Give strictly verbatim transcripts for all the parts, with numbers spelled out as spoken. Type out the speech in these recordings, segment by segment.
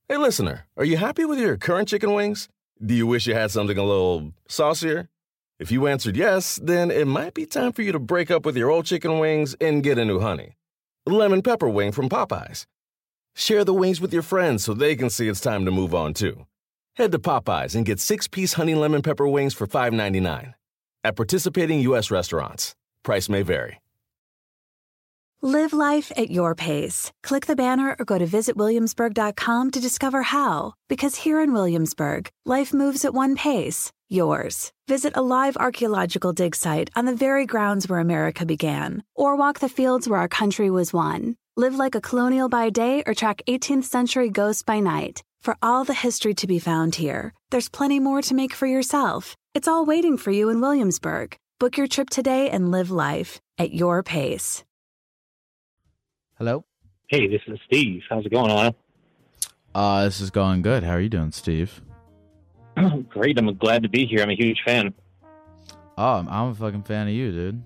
Hey, listener, are you happy with your current chicken wings? Do you wish you had something a little saucier? If you answered yes, then it might be time for you to break up with your old chicken wings and get a new honey. Lemon pepper wing from Popeyes. Share the wings with your friends so they can see it's time to move on, too. Head to Popeyes and get six-piece honey lemon pepper wings for five ninety-nine. At participating U S restaurants. Price may vary. Live life at your pace. Click the banner or go to visit williamsburg dot com to discover how. Because here in Williamsburg, life moves at one pace, yours. Visit a live archaeological dig site on the very grounds where America began, or walk the fields where our country was won. Live like a colonial by day or track eighteenth century ghosts by night. For all the history to be found here, there's plenty more to make for yourself. It's all waiting for you in Williamsburg. Book your trip today and live life at your pace. Hello? Hey, this is Steve. How's it going, Lyle? Uh, this is going good. How are you doing, Steve? Great. I'm glad to be here. I'm a huge fan. Oh, I'm, I'm a fucking fan of you, dude.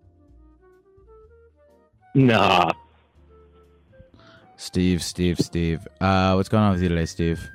Nah. Steve, Steve, Steve. Uh, what's going on with you today, Steve?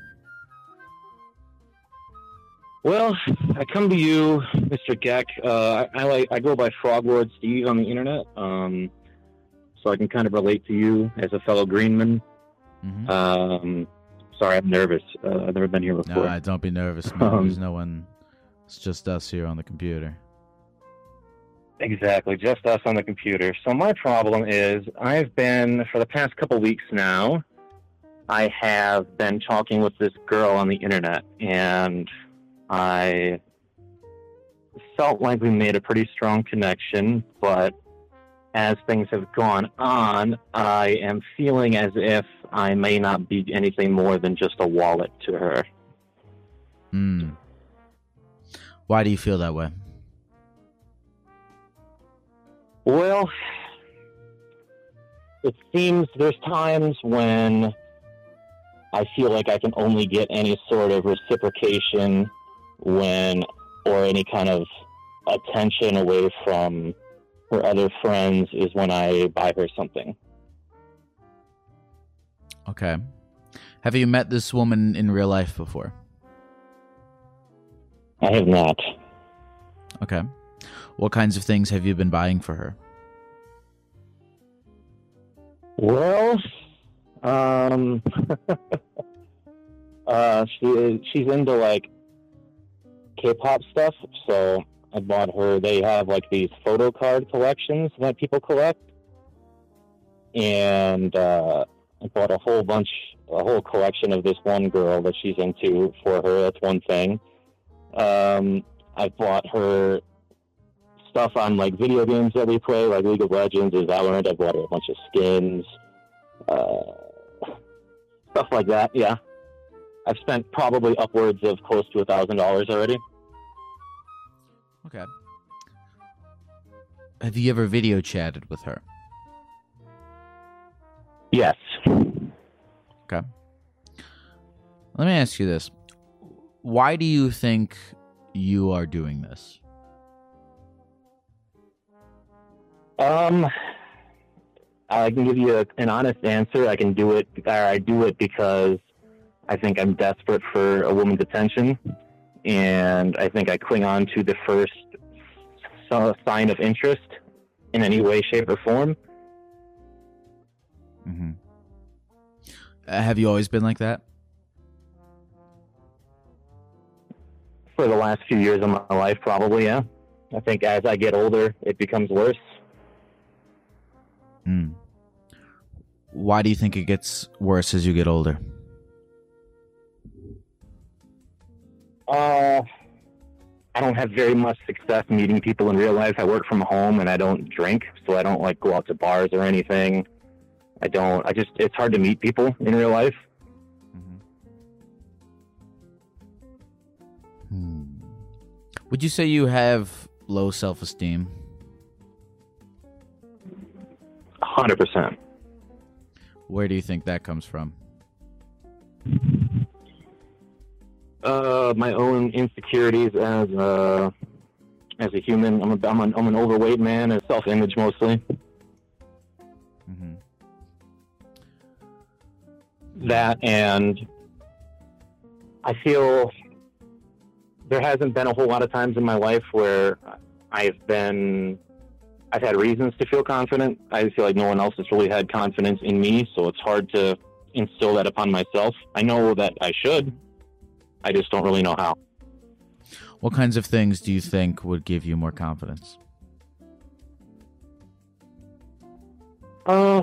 Well, I come to you, Mister Geck. Uh, I, I like I go by Froglord Steve on the internet, um, so I can kind of relate to you as a fellow Greenman. Mm-hmm. Um, sorry, I'm nervous. Uh, I've never been here before. No, don't be nervous, man. Um, There's no one. It's just us here on the computer. Exactly, just us on the computer. So my problem is, I've been, for the past couple weeks now, I have been talking with this girl on the internet, and I felt like we made a pretty strong connection, but as things have gone on, I am feeling as if I may not be anything more than just a wallet to her. Hmm. Why do you feel that way? Well, it seems there's times when I feel like I can only get any sort of reciprocation when, or any kind of attention away from her other friends is when I buy her something. Okay. Have you met this woman in real life before? I have not. Okay. What kinds of things have you been buying for her? Well, um, uh, she she's into like K-pop stuff, so I bought her. They have like these photo card collections that people collect, and uh, I bought a whole bunch, a whole collection of this one girl that she's into for her. That's one thing. Um, I bought her stuff on like video games that we play, like League of Legends or Valorant. I bought her a bunch of skins, uh, stuff like that. Yeah, I've spent probably upwards of close to a thousand dollars already. Okay. Have you ever video chatted with her? Yes. Okay. Let me ask you this. Why do you think you are doing this? Um, I can give you a, an honest answer. I can do it, or I do it because I think I'm desperate for a woman's attention, and I think I cling on to the first sign of interest in any way, shape, or form. Mm-hmm. Uh, have you always been like that? For the last few years of my life, probably, yeah. I think as I get older, it becomes worse. Hmm. Why do you think it gets worse as you get older? Uh, I don't have very much success meeting people in real life. I work from home and I don't drink, so I don't like go out to bars or anything. I don't, I just, it's hard to meet people in real life. Mm-hmm. Hmm. Would you say you have low self-esteem? one hundred percent. Where do you think that comes from? Uh, my own insecurities as a, as a human. I'm, a, I'm, an, I'm an overweight man, and self-image mostly. Mm-hmm. That and I feel there hasn't been a whole lot of times in my life where I've been, I've had reasons to feel confident. I feel like no one else has really had confidence in me, so it's hard to instill that upon myself. I know that I should. I just don't really know how. What kinds of things do you think would give you more confidence? Uh,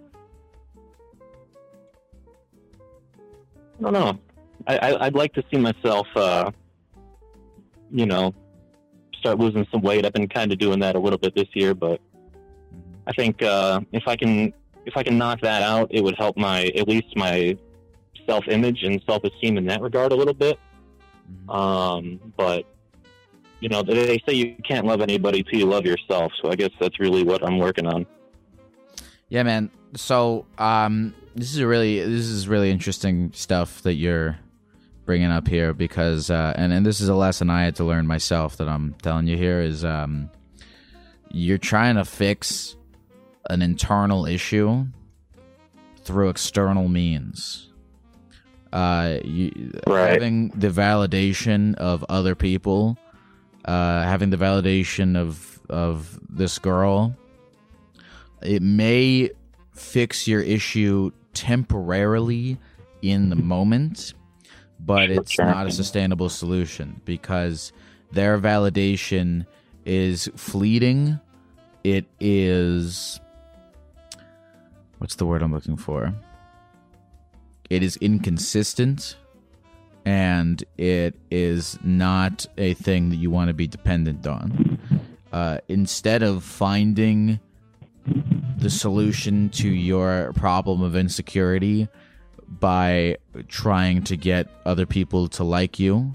I don't know. I, I, I'd like to see myself, uh, you know, start losing some weight. I've been kind of doing that a little bit this year, but I think uh, if I can if I can knock that out, it would help my at least my self-image and self-esteem in that regard a little bit. Um, but you know, they say you can't love anybody till you love yourself. So I guess that's really what I'm working on. Yeah, man. So um, this is a really this is really interesting stuff that you're bringing up here, because uh, and and this is a lesson I had to learn myself that I'm telling you here is um, you're trying to fix an internal issue through external means. Uh, you, right. Having the validation of other people, uh, having the validation of of this girl, it may fix your issue temporarily in the moment, but it's not a sustainable solution because their validation is fleeting. It is, what's the word I'm looking for? It is inconsistent, and it is not a thing that you want to be dependent on. Uh, instead of finding the solution to your problem of insecurity by trying to get other people to like you,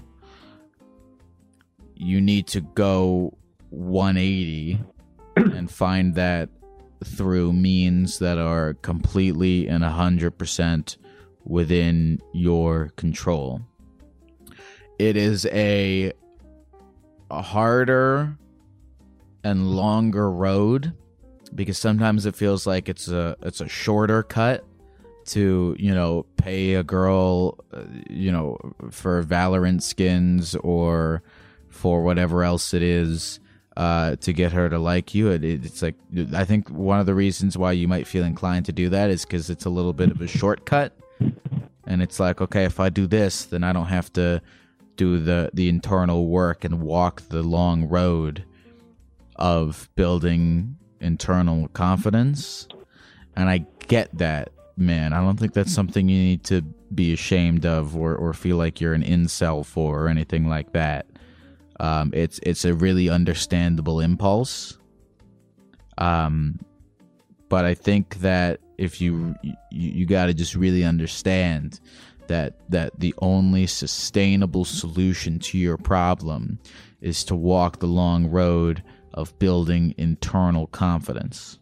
you need to go one eighty and find that through means that are completely and one hundred percent within your control. It is a, a harder and longer road, because sometimes it feels like it's a it's a shorter cut to, you know, pay a girl, uh, you know, for Valorant skins or for whatever else it is, uh, to get her to like you. It, it's like, I think one of the reasons why you might feel inclined to do that is because it's a little bit of a shortcut, and it's like, okay, if I do this, then I don't have to do the the internal work and walk the long road of building internal confidence. And I get that, man. I don't think that's something you need to be ashamed of or, or feel like you're an incel for or anything like that. Um, it's it's a really understandable impulse. Um, but I think that if you you, you got to just really understand that that the only sustainable solution to your problem is to walk the long road of building internal confidence.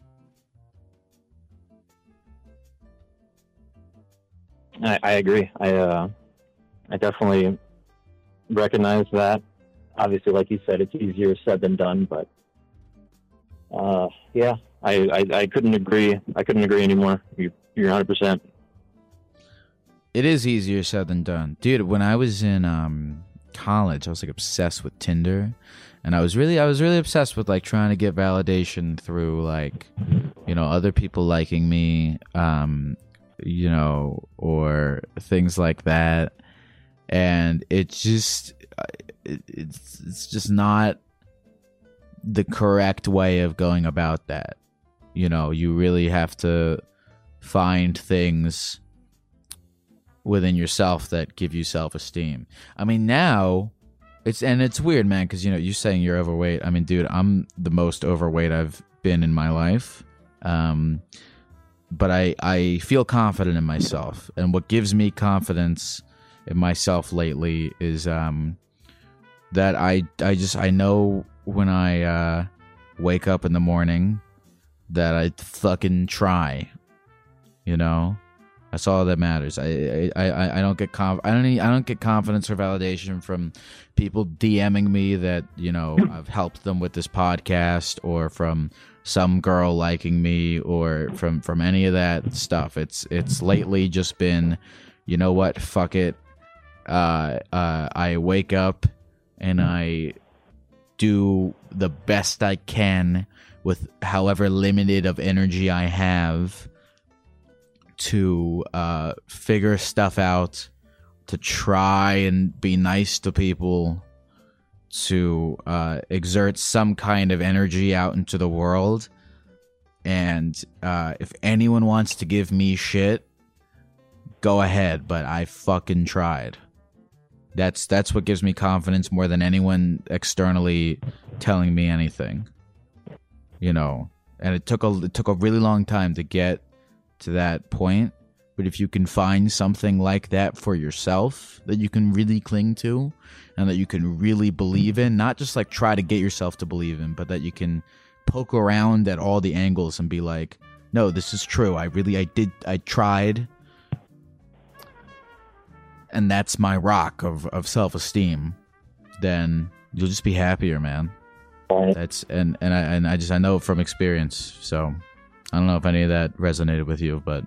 I, I agree. I uh, I definitely recognize that. Obviously, like you said, it's easier said than done. But uh, yeah, I, I I couldn't agree. I couldn't agree anymore. You, you're one hundred percent. It is easier said than done, dude. When I was in um, college, I was like obsessed with Tinder. And I was really, I was really obsessed with like trying to get validation through like, you know, other people liking me, um, you know, or things like that. And it just, it, it's it's just not the correct way of going about that. You know, you really have to find things within yourself that give you self-esteem. I mean, now. It's and it's weird, man, because, you know, you saying you're overweight. I mean, dude, I'm the most overweight I've been in my life. Um, but I, I feel confident in myself. And what gives me confidence in myself lately is um, that I, I just, I know when I uh, wake up in the morning that I fucking try, you know? That's all that matters. I I, I, I don't get conf- I don't need, I don't get confidence or validation from people DMing me that, you know, I've helped them with this podcast, or from some girl liking me, or from, from any of that stuff. It's it's lately just been, you know what, fuck it. uh, uh, I wake up and I do the best I can with however limited of energy I have to uh, figure stuff out, to try and be nice to people, to uh, exert some kind of energy out into the world. And uh, if anyone wants to give me shit, go ahead, but I fucking tried. That's that's what gives me confidence more than anyone externally telling me anything. You know, and it took a it took a really long time to get to that point. But if you can find something like that for yourself that you can really cling to and that you can really believe in, not just like try to get yourself to believe in, but that you can poke around at all the angles and be like, no, this is true. I really, I did, I tried. And that's my rock of, of self-esteem. Then you'll just be happier, man. That's, and, and I, and I just, I know from experience. So I don't know if any of that resonated with you, but.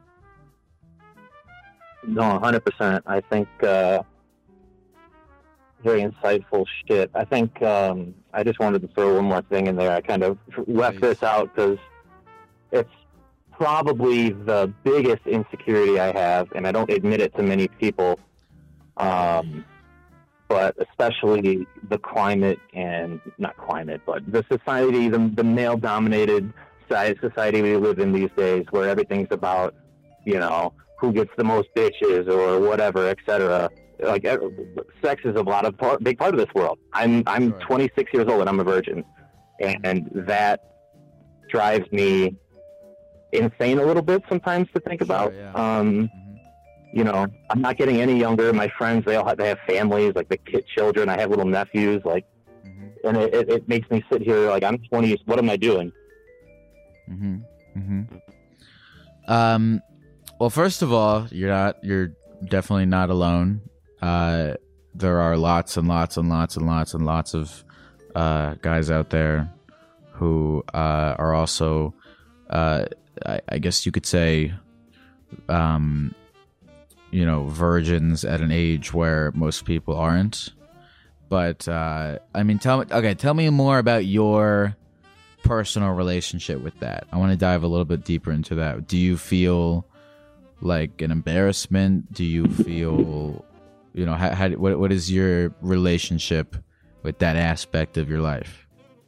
No, one hundred percent. I think, uh, very insightful shit. I think, um, I just wanted to throw one more thing in there. I kind of left this out because it's probably the biggest insecurity I have, and I don't admit it to many people. Um, but especially the climate and not climate, but the society, the, the male dominated society we live in these days, where everything's about, you know, who gets the most bitches or whatever, et cetera. Like, sex is a lot of part, big part of this world. I'm I'm sure. twenty-six years old and I'm a virgin, and, and that drives me insane a little bit sometimes to think about. Sure, yeah. Um, mm-hmm. You know, I'm not getting any younger. My friends, they all have, they have families, like the kid children. I have little nephews, like, mm-hmm. and it, it, it makes me sit here like I'm twenty. What am I doing? Mm-hmm. Mm-hmm. Um. Well, first of all, you're not. You're definitely not alone. Uh, there are lots and lots and lots and lots and lots of uh, guys out there who uh, are also, uh, I, I guess you could say, um, you know, virgins at an age where most people aren't. But uh, I mean, tell me. Okay, tell me more about your personal relationship with that. I want to dive a little bit deeper into that. Do you feel like an embarrassment? Do you feel, you know, how, how what what is your relationship with that aspect of your life?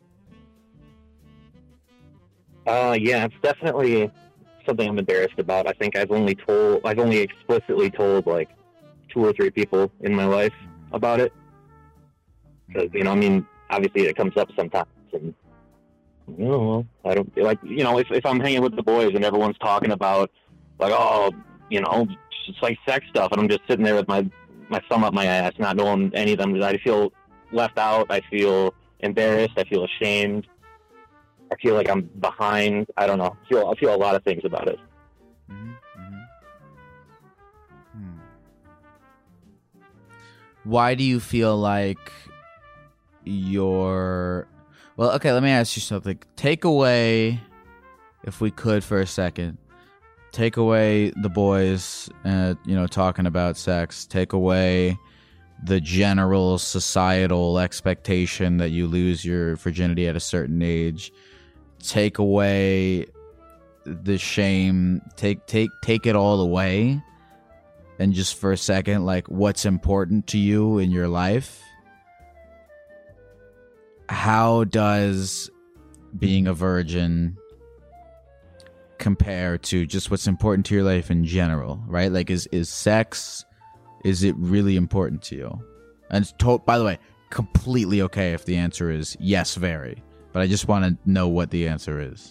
Uh, yeah, it's definitely something I'm embarrassed about. I think I've only told, I've only explicitly told like two or three people in my life about it. Because, you know, I mean, obviously it comes up sometimes, and you know, I don't like, you know, if if I'm hanging with the boys and everyone's talking about like, oh, you know, it's like sex stuff, and I'm just sitting there with my, my thumb up my ass, not knowing any of them. I feel left out. I feel embarrassed. I feel ashamed. I feel like I'm behind. I don't know. I feel, I feel a lot of things about it. Mm-hmm. Hmm. Why do you feel like you're... Well, okay, let me ask you something. Take away, if we could for a second, take away the boys, uh, you know, talking about sex. Take away the general societal expectation that you lose your virginity at a certain age. Take away the shame. Take take take it all away, and just for a second, like, what's important to you in your life? How does being a virgin compare to just what's important to your life in general, right? Like, is is sex, is it really important to you? And it's to- by the way, completely okay if the answer is yes, very. But I just want to know what the answer is.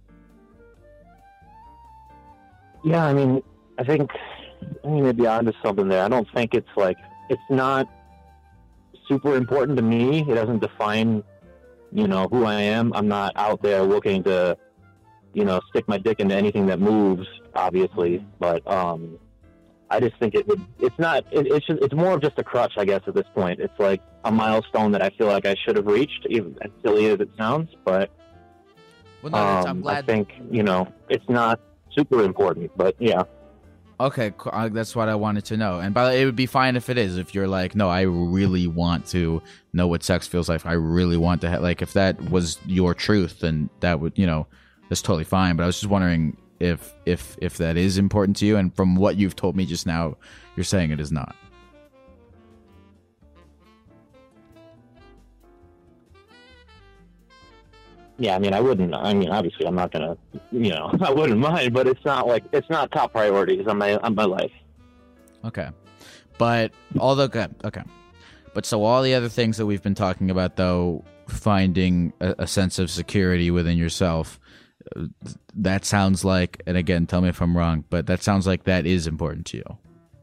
Yeah, I mean, I think, I mean, maybe onto something there. I don't think it's like, it's not super important to me. It doesn't define, you know, who I am. I'm not out there looking to, you know, stick my dick into anything that moves, obviously. But um, I just think it would, it's not, it, it's just, it's more of just a crutch, I guess, at this point. It's like a milestone that I feel like I should have reached, even as silly as it sounds. But well, no, um, I'm glad I think, you know, it's not super important, but yeah. Okay, cool. Uh, that's what I wanted to know. And by the way, it would be fine if it is. If you're like, no, I really want to know what sex feels like. I really want to, ha-. like, if that was your truth, then that would, you know, that's totally fine. But I was just wondering if if if that is important to you. And from what you've told me just now, you're saying it is not. Yeah, I mean, I wouldn't. I mean, obviously, I'm not gonna, you know, I wouldn't mind, but it's not like it's not top priorities on my on my life. Okay, but although good, okay, but so all the other things that we've been talking about, though, finding a, a sense of security within yourself, that sounds like, and again, tell me if I'm wrong, but that sounds like that is important to you.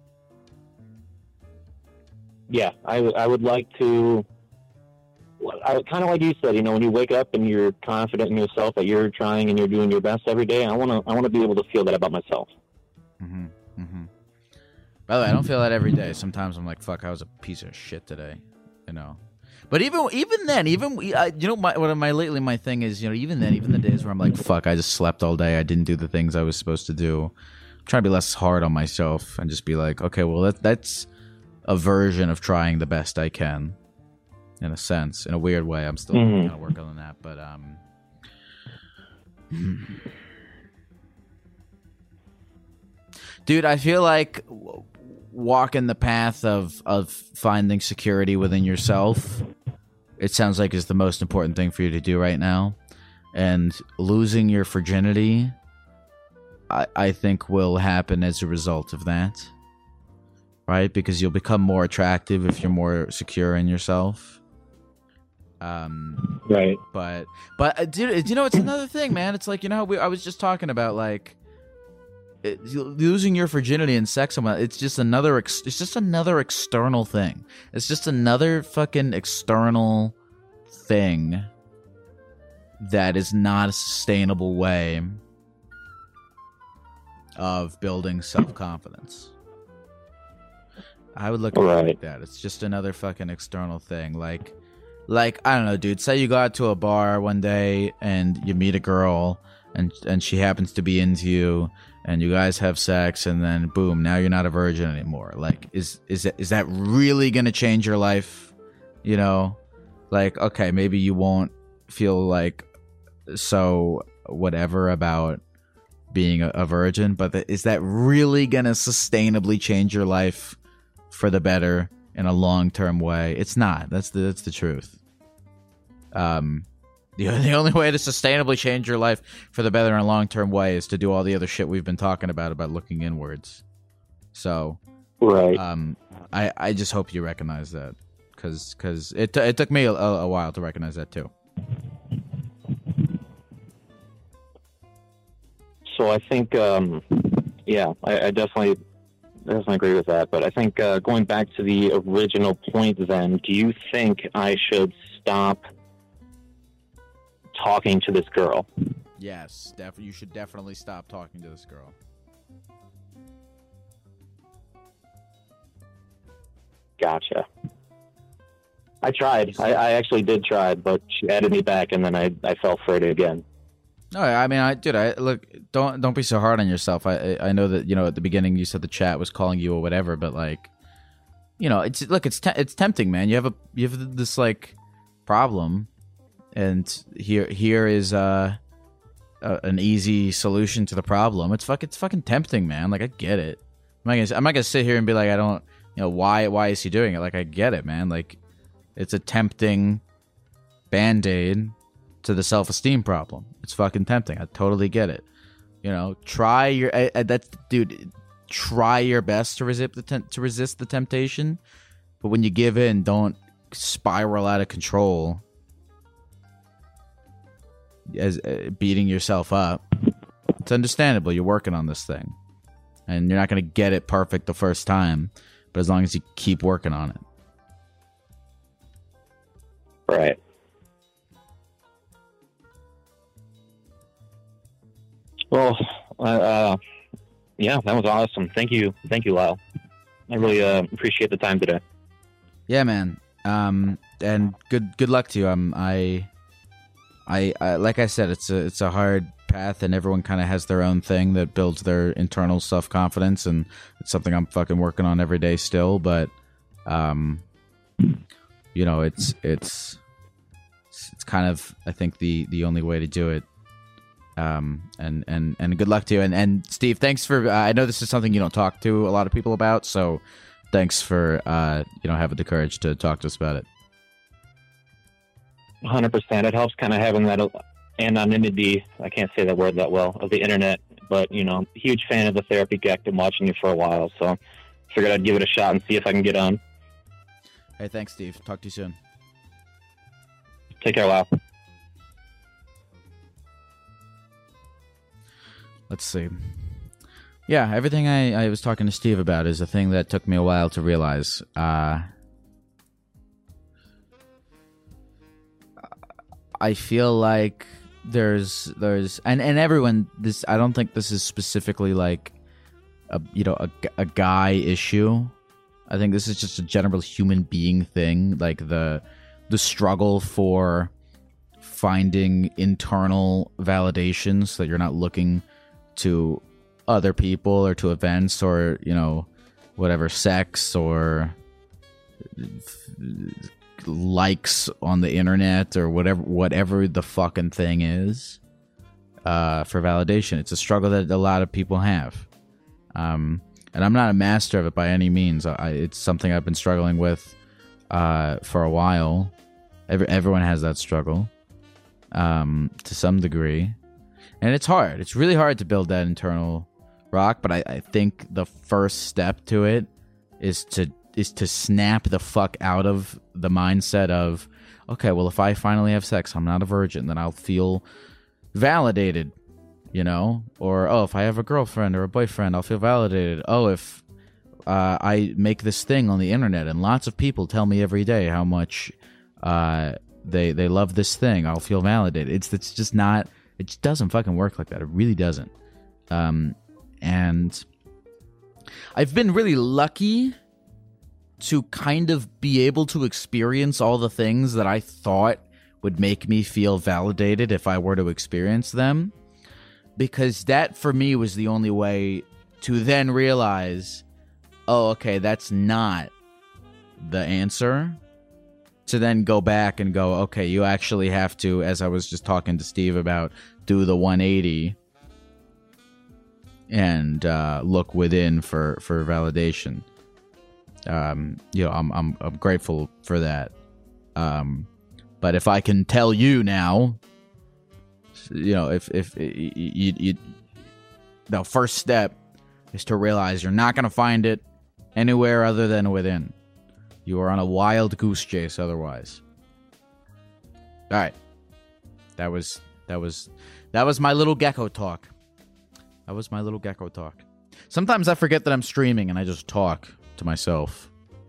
Yeah, I, w- I would like to. I, kind of like you said, you know, when you wake up and you're confident in yourself that you're trying and you're doing your best every day, I want to I want to be able to feel that about myself. Mm-hmm. Mm-hmm. By the way, I don't feel that every day. Sometimes I'm like, fuck, I was a piece of shit today, you know. But even even then, even I, you know, my what my lately my thing is, you know, even then, even the days where I'm like, fuck, I just slept all day, I didn't do the things I was supposed to do. I'm trying to be less hard on myself and just be like, okay, well, that that's a version of trying the best I can. In a sense, in a weird way, I'm still mm-hmm. kind of working on that, but um, dude, I feel like walking the path of of finding security within yourself, it sounds like is the most important thing for you to do right now, and losing your virginity, I I think will happen as a result of that, right? Because you'll become more attractive if you're more secure in yourself. Um, right. But, but, uh, dude, you know, it's another thing, man. It's like, you know, we, I was just talking about, like, it, losing your virginity and sex. It's just another, ex, it's just another external thing. It's just another fucking external thing that is not a sustainable way of building self-confidence. I would look at right. it like that. It's just another fucking external thing. Like, Like, I don't know, dude. Say you go out to a bar one day and you meet a girl and and she happens to be into you and you guys have sex and then boom, now you're not a virgin anymore. Like, is is that, is that really going to change your life? You know? Like, okay, maybe you won't feel like so whatever about being a, a virgin, but the, is that really going to sustainably change your life for the better? In a long-term way, it's not. That's the that's the truth. Um, the the only way to sustainably change your life for the better in a long-term way is to do all the other shit we've been talking about about looking inwards. So, right. Um, I I just hope you recognize that, because because it t- it took me a, a while to recognize that too. So I think, um, yeah, I, I definitely. I definitely agree with that, but I think uh, going back to the original point then, do you think I should stop talking to this girl? Yes, def- you should definitely stop talking to this girl. Gotcha. I tried. I, I actually did try, but she added me back, and then I, I fell for it again. No, I mean, I dude, I look. Don't don't be so hard on yourself. I I know that, you know, at the beginning you said the chat was calling you or whatever, but like, you know, it's look, it's te- it's tempting, man. You have a you have this like problem, and here here is uh a, an easy solution to the problem. It's fuck it's fucking tempting, man. Like, I get it. I'm not gonna I'm not gonna sit here and be like, I don't, you know, why why is he doing it? Like, I get it, man. Like, it's a tempting band-aid to the self-esteem problem. It's fucking tempting. I totally get it. You know, try your uh, uh, that's dude. Try your best to resist the te- to resist the temptation, but when you give in, don't spiral out of control, as uh, beating yourself up. It's understandable. You're working on this thing, and you're not going to get it perfect the first time. But as long as you keep working on it, right. Well, uh, yeah, that was awesome. Thank you. Thank you, Lyle. I really uh, appreciate the time today. Yeah, man. Um, and good good luck to you. Um, I, I, I, like I said, it's a it's a hard path, and everyone kind of has their own thing that builds their internal self-confidence, and it's something I'm fucking working on every day still, but um you know, it's it's it's kind of, I think, the the only way to do it. Um and and and good luck to you. And and Steve, thanks for uh, I know this is something you don't talk to a lot of people about, so thanks for uh you know having the courage to talk to us about it. one hundred percent. It helps kind of having that anonymity, I can't say that word that well, of the internet, but, you know, huge fan of the Therapy Geek. Been watching you for a while, so figured I'd give it a shot and see if I can get on. Hey, thanks, Steve. Talk to you soon. Take care, Lyle. Let's see. Yeah, everything I, I was talking to Steve about is a thing that took me a while to realize. Uh, I feel like there's there's and, and everyone this I don't think this is specifically like a you know a, a guy issue. I think this is just a general human being thing, like the the struggle for finding internal validation so that you're not looking to other people or to events or, you know, whatever, sex or likes on the internet or whatever whatever the fucking thing is uh, for validation. It's a struggle that a lot of people have. Um, and I'm not a master of it by any means. I, it's something I've been struggling with uh, for a while. Every, everyone has that struggle um, to some degree. And it's hard. It's really hard to build that internal rock, but I, I think the first step to it is to is to snap the fuck out of the mindset of, okay, well, if I finally have sex, I'm not a virgin, then I'll feel validated, you know? Or, oh, if I have a girlfriend or a boyfriend, I'll feel validated. Oh, if uh, I make this thing on the internet and lots of people tell me every day how much uh, they they love this thing, I'll feel validated. It's, it's just not, it just doesn't fucking work like that. It really doesn't. Um, and I've been really lucky to kind of be able to experience all the things that I thought would make me feel validated if I were to experience them. Because that, for me, was the only way to then realize, oh, okay, that's not the answer. To then go back and go, okay, you actually have to, as I was just talking to Steve about, do the one eighty and uh, look within for, for validation. Um, you know, I'm I'm I'm grateful for that. Um, but if I can tell you now, you know, if if you, you, you the first step is to realize you're not going to find it anywhere other than within. You are on a wild goose chase otherwise. All right, that was that was that was my little gecko talk. That was my little gecko talk. Sometimes I forget that I'm streaming and I just talk to myself.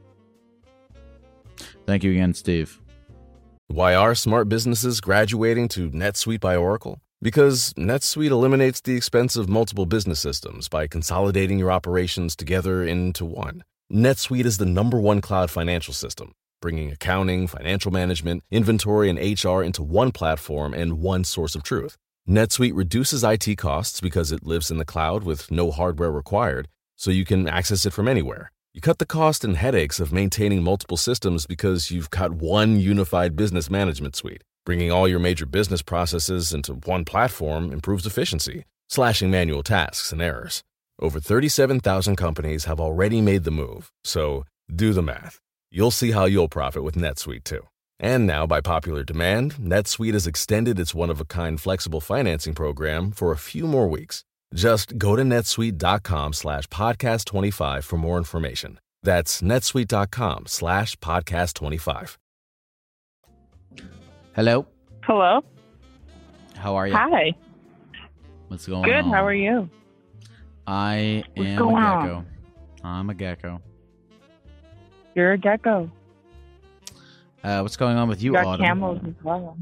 Thank you again, Steve. Why are smart businesses graduating to NetSuite by Oracle? Because NetSuite eliminates the expense of multiple business systems by consolidating your operations together into one. NetSuite is the number one cloud financial system, bringing accounting, financial management, inventory, and H R into one platform and one source of truth. NetSuite reduces I T costs because it lives in the cloud with no hardware required, so you can access it from anywhere. You cut the cost and headaches of maintaining multiple systems because you've got one unified business management suite. Bringing all your major business processes into one platform improves efficiency, slashing manual tasks and errors. Over thirty-seven thousand companies have already made the move, so do the math. You'll see how you'll profit with NetSuite too. And now, by popular demand, NetSuite has extended its one-of-a-kind flexible financing program for a few more weeks. Just go to netsuite.com slash podcast 25 for more information. That's netsuite.com slash podcast 25. Hello. Hello. How are you? Hi. What's going Good. on? How are you? I What's am a going gecko. on? I'm a gecko. You're a gecko. Uh, what's going on with you, You got Autumn? camels as well.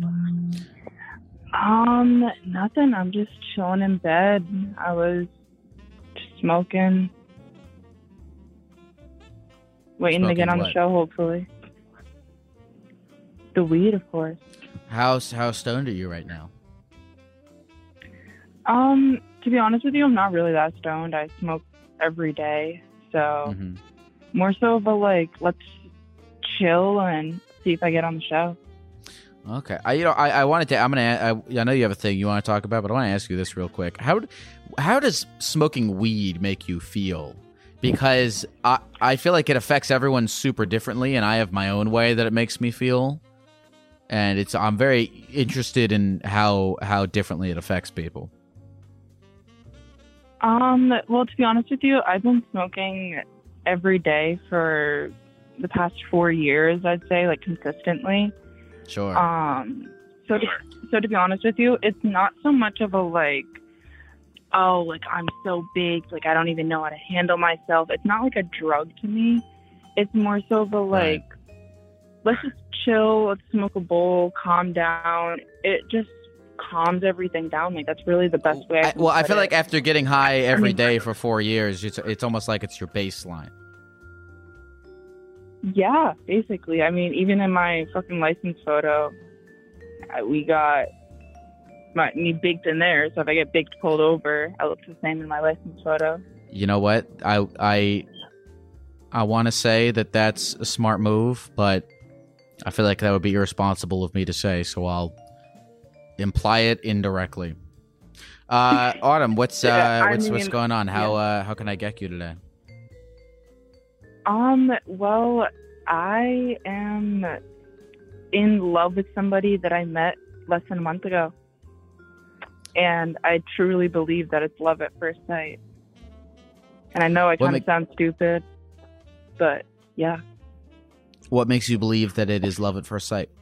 Um, nothing. I'm just chilling in bed. I was smoking, waiting to Smoking get on what? the show. Hopefully, the weed, of course. How how stoned are you right now? Um, to be honest with you, I'm not really that stoned. I smoke every day, so Mm-hmm. more so of a like, let's chill and see if I get on the show. Okay. I you know I, I wanted to I'm gonna I, I know you have a thing you want to talk about, but I want to ask you this real quick. How d- how does smoking weed make you feel? Because I I feel like it affects everyone super differently, and I have my own way that it makes me feel. And it's I'm very interested in how how differently it affects people. Um, well, to be honest with you, I've been smoking every day for the past four years, I'd say, like consistently. Sure. Um, so to, so to be honest with you, it's not so much of a like, oh, like I'm so big, like I don't even know how to handle myself. It's not like a drug to me. It's more so of a like, Right. let's just chill, let's smoke a bowl, calm down. It just calms everything down. Like that's really the best way. I I, can well, I put feel it. like after getting high every mean- day for four years, it's it's almost like it's your baseline. Yeah, basically. I mean, even in my fucking license photo, I- we got my me baked in there. So if I get baked pulled over, I look the same in my license photo. You know what? I I I want to say that that's a smart move, but I feel like that would be irresponsible of me to say, so I'll imply it indirectly. Uh, Autumn, what's uh, Yeah, I what's what's mean, going on? How yeah. uh, how can I get you today? Um, well, I am in love with somebody that I met less than a month ago. And I truly believe that it's love at first sight. And I know I What kind make- of sound stupid, but yeah. What makes you believe that it is love at first sight?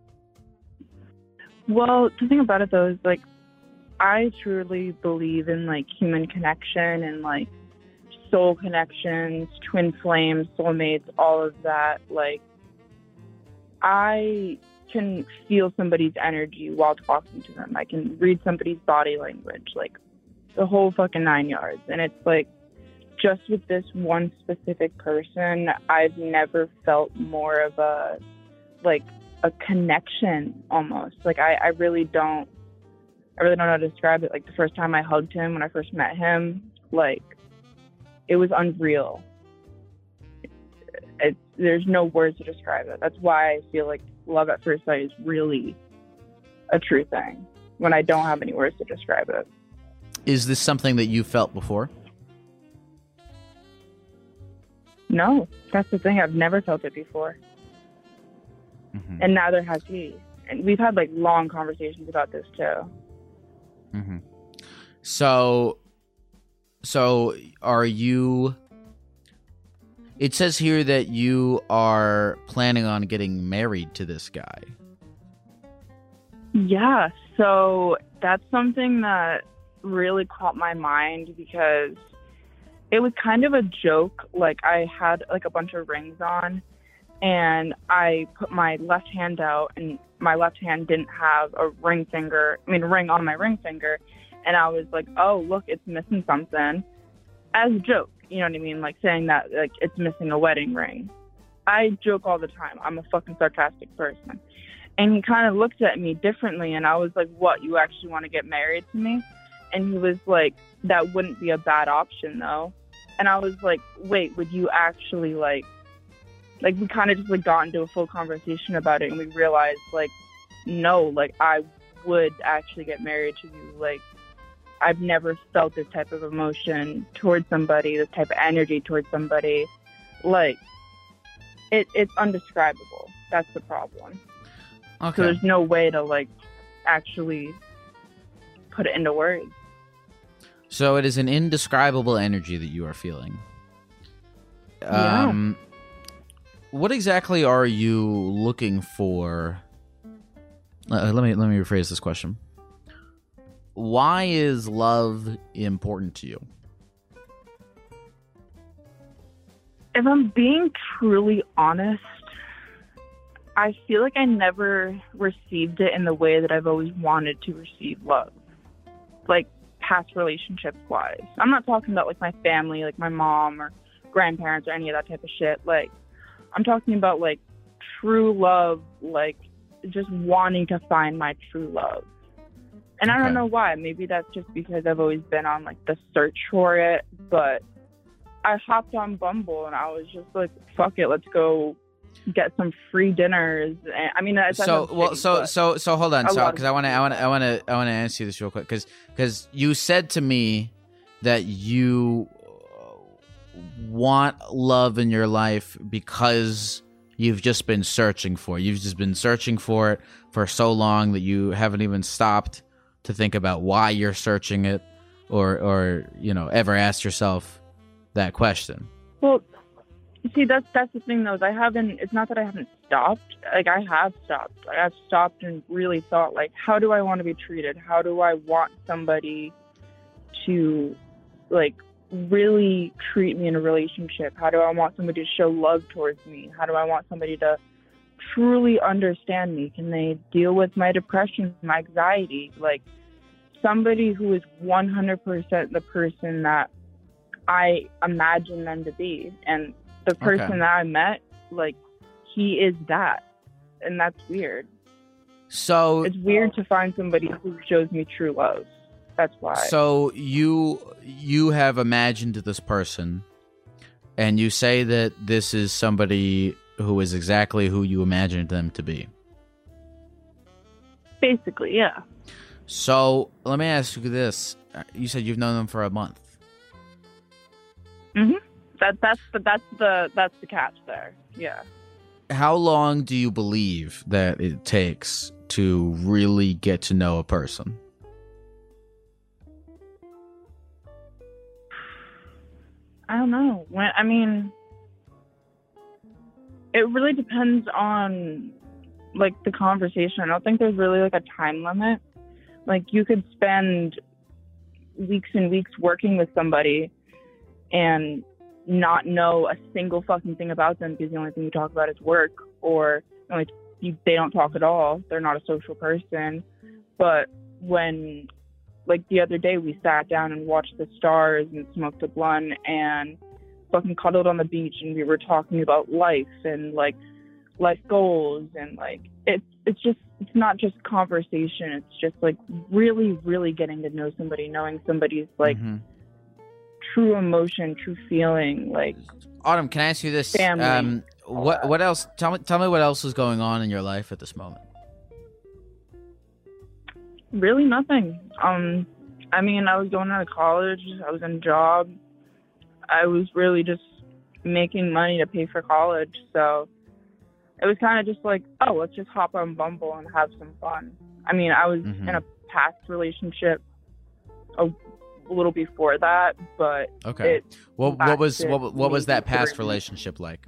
Well, the thing about it though is like, I truly believe in like human connection and like soul connections, twin flames, soulmates, all of that. Like, I can feel somebody's energy while talking to them. I can read somebody's body language, like the whole fucking nine yards. And it's like, just with this one specific person, I've never felt more of a, like, a connection almost. Like, I, I really don't, I really don't know how to describe it. Like, the first time I hugged him, when I first met him, like, it was unreal. It's, there's no words to describe it. That's why I feel like love at first sight is really a true thing when I don't have any words to describe it. Is this something that you felt before? No, that's the thing. I've never felt it before. Mm-hmm. And neither has he. And we've had like long conversations about this too. Mm-hmm. So, so are you? It says here that you are planning on getting married to this guy. Yeah, so that's something that really caught my mind because it was kind of a joke. Like, I had like a bunch of rings on and I put my left hand out and my left hand didn't have a ring finger, I mean, a ring on my ring finger. And I was like, oh, look, it's missing something, as a joke. You know what I mean? Like saying that, like, it's missing a wedding ring. I joke all the time. I'm a fucking sarcastic person. And he kind of looked at me differently, and I was like, what, you actually want to get married to me? And he was like, that wouldn't be a bad option, though. And I was like, wait, would you actually, like, like, we kind of just, like, got into a full conversation about it, and we realized, like, no, like, I would actually get married to you. Like, I've never felt this type of emotion towards somebody, this type of energy towards somebody. Like, it, it's undescribable. That's the problem. Okay. So there's no way to, like, actually put it into words. So it is an indescribable energy that you are feeling. Yeah. Um, what exactly are you looking for? Uh, let me let me rephrase this question. Why is love important to you? If I'm being truly honest, I feel like I never received it in the way that I've always wanted to receive love. Like, past relationships wise. I'm not talking about like my family, like my mom or grandparents or any of that type of shit. Like, I'm talking about like true love, like just wanting to find my true love. And I Okay. don't know why. Maybe that's just because I've always been on like the search for it. But I hopped on Bumble and I was just like, fuck it, let's go get some free dinners. And, I mean, it's So that's well, shitty, so but so so hold on, I so love because I want to I want to I want to I want to answer this real quick because because you said to me that you want love in your life because you've just been searching for it. You've just been searching for it for so long that you haven't even stopped to think about why you're searching it or or you know ever asked yourself that question. Well, you see, that's that's the thing though. Is I haven't. It's not that I haven't stopped. Like I have stopped. Like, I've stopped and really thought, like, how do I want to be treated? How do I want somebody to, like, really treat me in a relationship? How do I want somebody to show love towards me? How do I want somebody to truly understand me? Can they deal with my depression, my anxiety? Like somebody who is one hundred percent the person that I imagine them to be. And the person Okay. that I met, like, he is that. And that's weird. So It's weird to find somebody who shows me true love. That's why. So you you have imagined this person, and you say that this is somebody who is exactly who you imagined them to be. Basically, yeah. So let me ask you this: you said you've known them for a month. Mhm. That that's the that's the that's the catch there. Yeah. How long do you believe that it takes to really get to know a person? I don't know. When I mean, it really depends on like the conversation. I don't think there's really like a time limit. Like you could spend weeks and weeks working with somebody and not know a single fucking thing about them because the only thing you talk about is work, or like you, they don't talk at all. They're not a social person. But when, like the other day, we sat down and watched the stars and smoked a blunt and fucking cuddled on the beach, and we were talking about life and like life goals, and like it's it's just it's not just conversation. It's just like really, really getting to know somebody, knowing somebody's like Mhm. true emotion, true feeling, like Autumn, can I ask you this? Family, Um, all what that. what else? Tell me tell me what else is going on in your life at this moment. really nothing. Um, I mean, I was going to college. I was in a job. I was really just making money to pay for college. So it was kind of just like, oh, let's just hop on Bumble and have some fun. I mean, I was Mhm. in a past relationship a, a little before that, but Okay. it What what was lasted what what was that maybe past three- relationship like?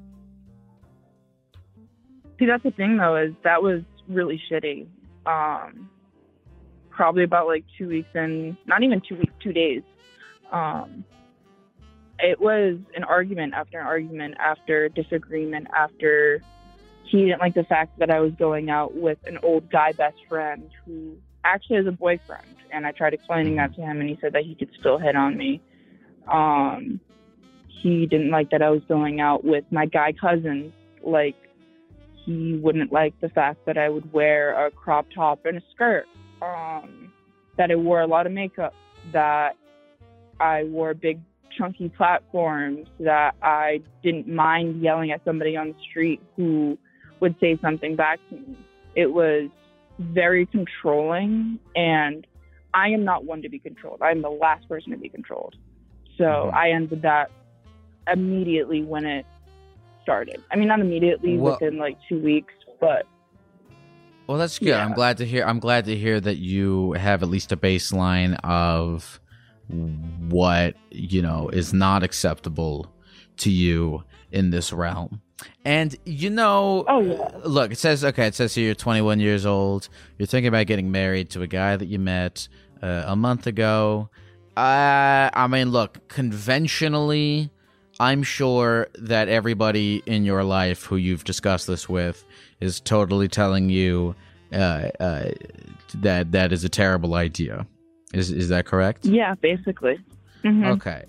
See, that's the thing though, is that was really shitty. Um, probably about like two weeks in, not even two weeks, two days. Um, it was an argument after an argument after disagreement after he didn't like the fact that I was going out with an old guy best friend who actually is a boyfriend. And I tried explaining that to him, and he said that he could still hit on me. Um, he didn't like that I was going out with my guy cousins. Like, he wouldn't like the fact that I would wear a crop top and a skirt, um, that I wore a lot of makeup, that I wore big chunky platforms, that I didn't mind yelling at somebody on the street who would say something back to me. It was very controlling, and I am not one to be controlled. I'm the last person to be controlled. So Mhm. I ended that immediately when it started. I mean, not immediately, Well- within like two weeks, but Well, that's good. Yeah. I'm glad to hear. I'm glad to hear that you have at least a baseline of what you know is not acceptable to you in this realm. And you know, Oh, yeah. look, it says okay. It says here you're twenty-one years old. You're thinking about getting married to a guy that you met uh, a month ago. Uh, I mean, look, conventionally, I'm sure that everybody in your life who you've discussed this with is totally telling you uh, uh, that that is a terrible idea. Is is that correct? yeah, basically. Mhm. Okay.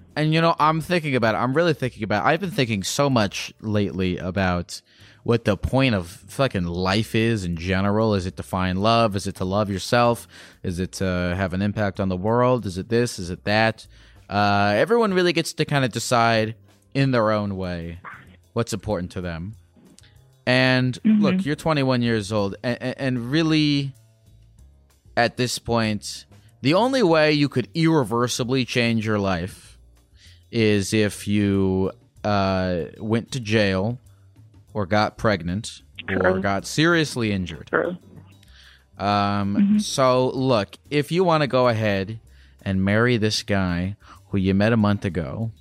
And, you know, I'm thinking about it. I'm really thinking about it. I've been thinking so much lately about what the point of fucking life is in general. Is it to find love? Is it to love yourself? Is it to have an impact on the world? Is it this? Is it that? Uh, everyone really gets to kind of decide in their own way what's important to them. And mm-hmm. look, you're twenty-one years old, and, and really, at this point, the only way you could irreversibly change your life is if you uh, went to jail or got pregnant True. or got seriously injured. True. Um, mm-hmm. So, look, if you want to go ahead and marry this guy who you met a month ago,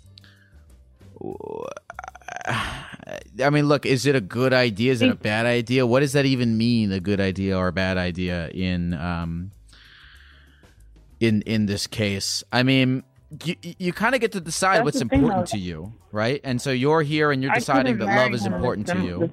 I mean, look, is it a good idea? Is it a bad idea? What does that even mean, a good idea or a bad idea in um in in this case? I mean, you you kind of get to decide That's what's important to you, right? And so you're here and you're deciding that love is important to you.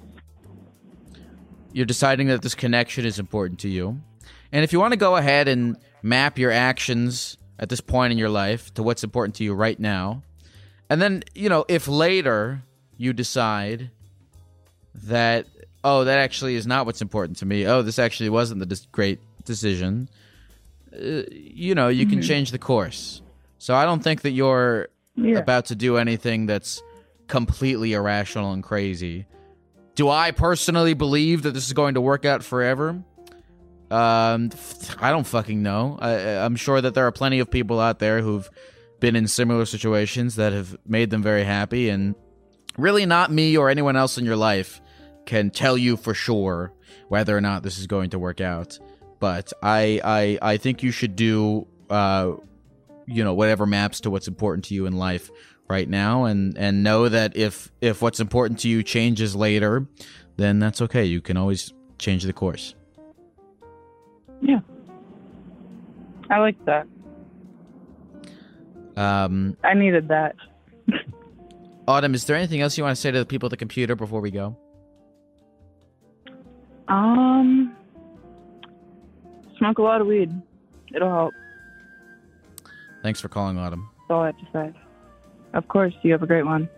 You're deciding that this connection is important to you. And if you want to go ahead and map your actions at this point in your life to what's important to you right now, and then, you know, if later you decide that, oh, that actually is not what's important to me, oh, this actually wasn't the dis- great decision, uh, you know, you mm-hmm. can change the course. So I don't think that you're yeah. about to do anything that's completely irrational and crazy. Do I personally believe that this is going to work out forever? Um, I don't fucking know. I, I'm sure that there are plenty of people out there who've been in similar situations that have made them very happy, and really not me or anyone else in your life can tell you for sure whether or not this is going to work out. But I I, I think you should do uh, you know, whatever maps to what's important to you in life right now, and, and know that if if what's important to you changes later, then that's okay. You can always change the course. Yeah. I like that. Um, I needed that. Autumn, is there anything else you want to say to the people at the computer before we go? Um, smoke a lot of weed. It'll help. Thanks for calling, Autumn. That's all I have to say. Of course, you have a great one.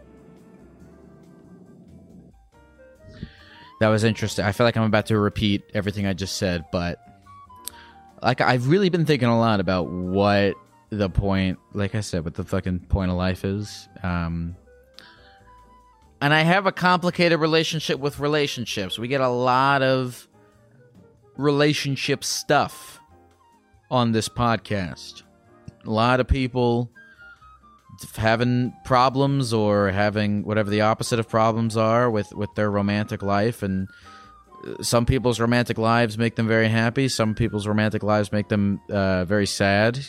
That was interesting. I feel like I'm about to repeat everything I just said, but like I've really been thinking a lot about what the point, like I said, what the fucking point of life is. Um, and I have a complicated relationship with relationships. We get a lot of relationship stuff on this podcast. A lot of people having problems or having whatever the opposite of problems are with, with their romantic life. And some people's romantic lives make them very happy. Some people's romantic lives make them uh, very sad.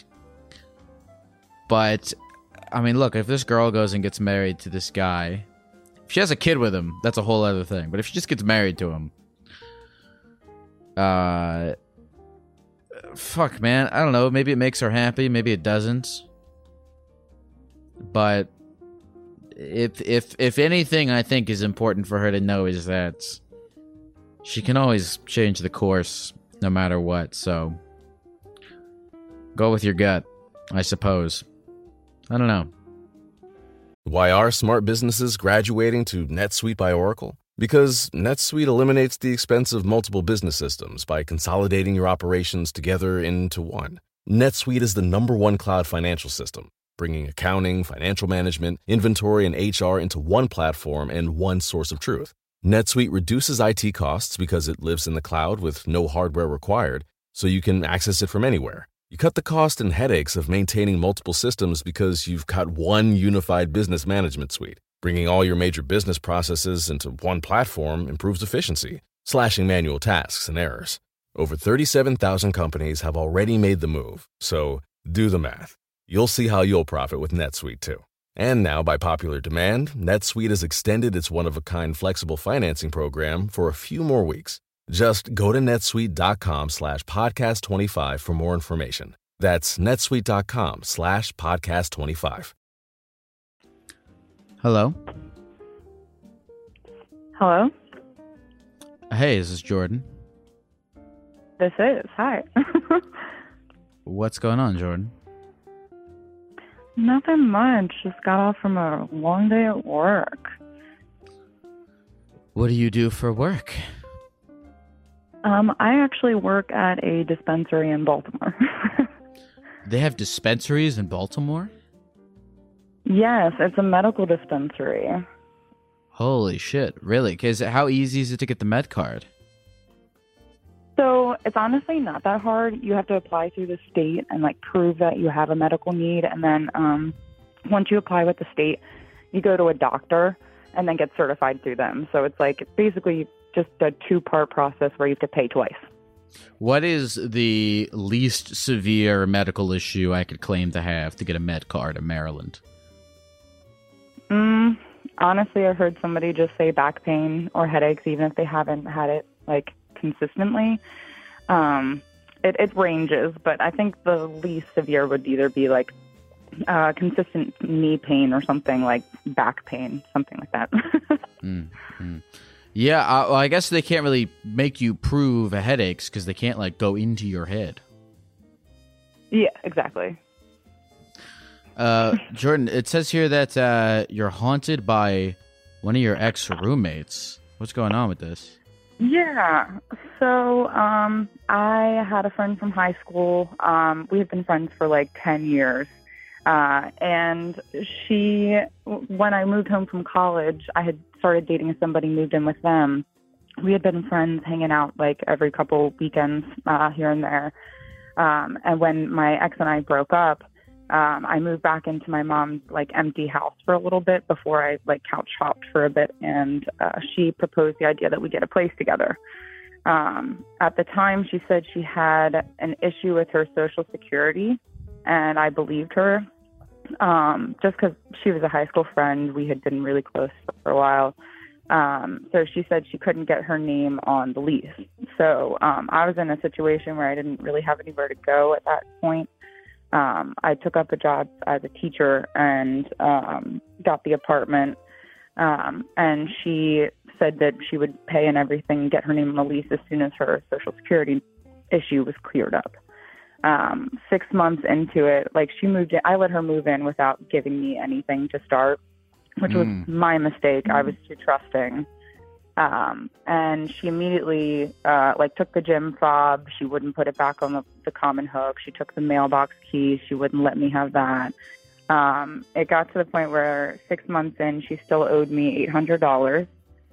But, I mean, look, if this girl goes and gets married to this guy, if she has a kid with him, that's a whole other thing. But if she just gets married to him, uh, fuck, man, I don't know. Maybe it makes her happy. Maybe it doesn't. But if if if anything, I think is important for her to know is that she can always change the course no matter what. So go with your gut, I suppose. I don't know. Why are smart businesses graduating to NetSuite by Oracle? Because NetSuite eliminates the expense of multiple business systems by consolidating your operations together into one. NetSuite is the number one cloud financial system, bringing accounting, financial management, inventory, and H R into one platform and one source of truth. NetSuite reduces I T costs because it lives in the cloud with no hardware required, so you can access it from anywhere. You cut the cost and headaches of maintaining multiple systems because you've got one unified business management suite. Bringing all your major business processes into one platform improves efficiency, slashing manual tasks and errors. Over thirty-seven thousand companies have already made the move, so do the math. You'll see how you'll profit with NetSuite too. And now, by popular demand, NetSuite has extended its one-of-a-kind flexible financing program for a few more weeks. Just go to netsuite.com slash podcast 25 for more information. That's netsuite.com slash podcast 25. Hello? Hello? Hey, this is Jordan. This is. Hi. What's going on, Jordan? Nothing much. Just got off from a long day at work. What do you do for work? Um, I actually work at a dispensary in Baltimore. They have dispensaries in Baltimore? Yes, it's a medical dispensary. Holy shit, really? 'Cause how easy is it to get the med card? So it's honestly not that hard. You have to apply through the state and like prove that you have a medical need. And then um, once you apply with the state, you go to a doctor and then get certified through them. So it's like basically just a two-part process where you have to pay twice. What is the least severe medical issue I could claim to have to get a med card in Maryland? Mm, honestly, I heard somebody just say back pain or headaches, even if they haven't had it like consistently. Um, it, it ranges, but I think the least severe would either be like uh, consistent knee pain or something like back pain, something like that. mm-hmm. Yeah, uh, well, I guess they can't really make you prove a headaches because they can't like go into your head. Yeah, exactly. Uh, Jordan, it says here that uh, you're haunted by one of your ex-roommates. What's going on with this? Yeah. So um, I had a friend from high school. Um, we have been friends for like ten years. Uh, and she, when I moved home from college, I had started dating somebody, moved in with them. We had been friends hanging out like every couple weekends uh, here and there. Um, and when my ex and I broke up, um, I moved back into my mom's like empty house for a little bit before I like couch hopped for a bit. And uh, she proposed the idea that we get a place together. Um, at the time, she said she had an issue with her Social Security, and I believed her. Um, just because she was a high school friend, we had been really close for a while. Um, so she said she couldn't get her name on the lease. So um, I was in a situation where I didn't really have anywhere to go at that point. Um, I took up a job as a teacher and um, got the apartment. Um, and she said that she would pay and everything, get her name on the lease as soon as her Social Security issue was cleared up. Um, six months into it, like she moved in, I let her move in without giving me anything to start, which was Mm. my mistake. I was too trusting. Um, and she immediately, uh, like took the gym fob. She wouldn't put it back on the, the common hook. She took the mailbox key. She wouldn't let me have that. Um, it got to the point where six months in, she still owed me eight hundred dollars.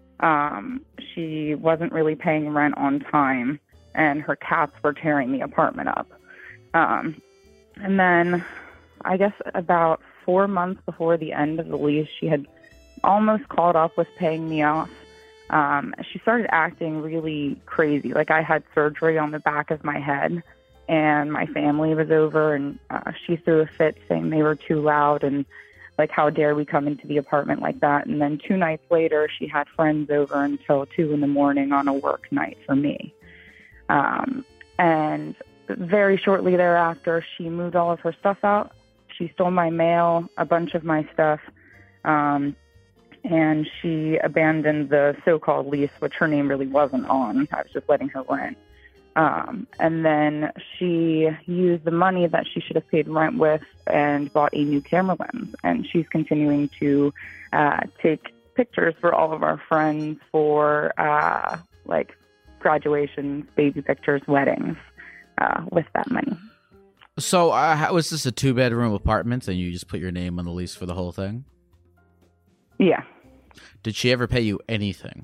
Um, she wasn't really paying rent on time, and her cats were tearing the apartment up. Um, and then I guess about four months before the end of the lease, she had almost called up with paying me off. Um, she started acting really crazy. Like I had surgery on the back of my head, and my family was over, and uh, she threw a fit saying they were too loud and like, how dare we come into the apartment like that? And then two nights later, she had friends over until two in the morning on a work night for me. Um, and very shortly thereafter, she moved all of her stuff out. She stole my mail, a bunch of my stuff, um, and she abandoned the so-called lease, which her name really wasn't on. I was just letting her rent. Um, and then she used the money that she should have paid rent with and bought a new camera lens. And she's continuing to uh, take pictures for all of our friends for uh, like graduations, baby pictures, weddings uh, with that money. So, uh, how, was this a two-bedroom apartment, and you just put your name on the lease for the whole thing? Yeah. Did she ever pay you anything?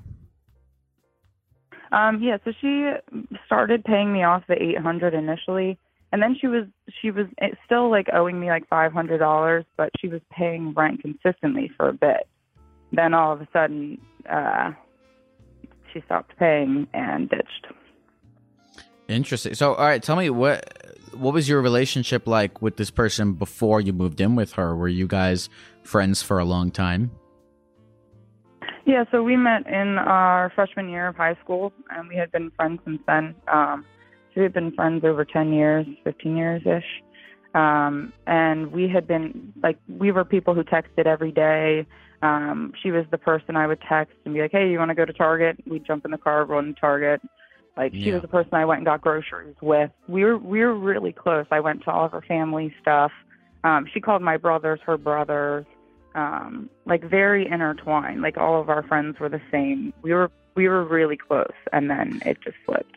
Um, yeah, so she started paying me off the eight hundred dollars initially, and then she was she was still like owing me like five hundred dollars, but she was paying rent consistently for a bit. Then all of a sudden, uh, she stopped paying and ditched. Interesting. So, all right, tell me what what was your relationship like with this person before you moved in with her? Were you guys friends for a long time? Yeah, so we met in our freshman year of high school, and we had been friends since then. Um, so we had been friends over ten years, fifteen years-ish. Um, and we had been, like, we were people who texted every day. Um, she was the person I would text and be like, hey, you want to go to Target? We'd jump in the car, run to Target. Like, she Yeah. was the person I went and got groceries with. We were we were really close. I went to all of her family stuff. Um, she called my brothers her brothers, um, like very intertwined. Like all of our friends were the same. We were we were really close, and then it just flipped.